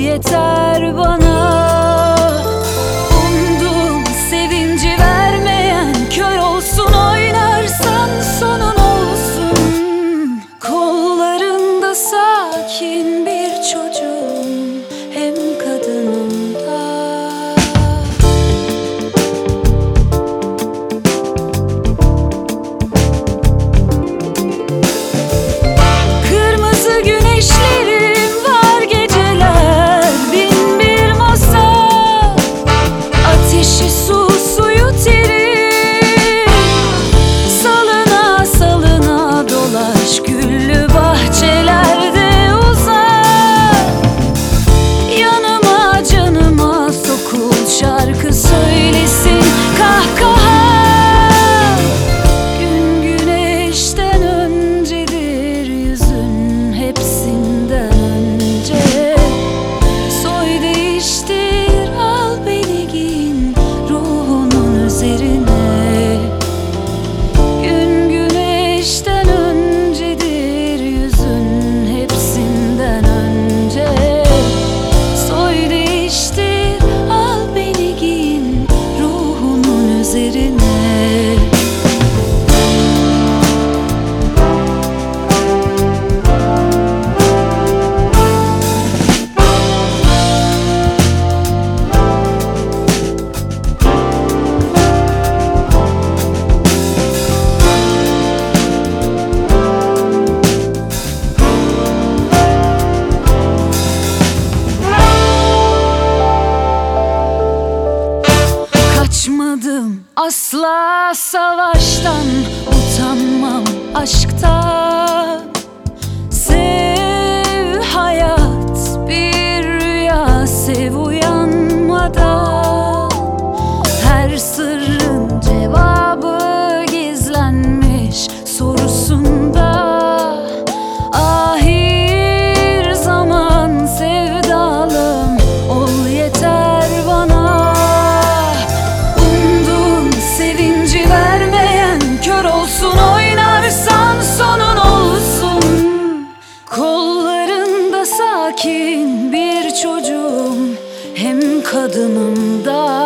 yeter bana. Umduğum sevinci vermeyen, kör olsun oynarsan sonun olsun. Kollarında sakin bir çocuğum, hem kadınım da. Kırmızı güneşlerim var geceler, bin bir masal. Ateşi su, suyu teri. Salına salına dolaş, güllü bahçelerde uzan. Yanıma canıma sokul, şarkı söylesin kahkaha. Gün güneşten öncedir yüzün, hepsinden önce. Soy değiştir, al beni giyin ruhunun üzerine. Gün güneşten öncedir yüzün, hepsinden önce. Soy değiştir, al beni giyin ruhunun üzerine. Kaçmadım asla savaştan, utanmam aşktan. Sev hayat bir rüya, sev uyanmadan. Her sırrın cevabı gizlenmiş sorusunda. Ahir zaman sevdalım, ol yeter bana. Umduğum sevinci vermeyen, kör olsun oynarsan sonun olsun. Kollarında sakin bir çocuğum, hem kadınım da.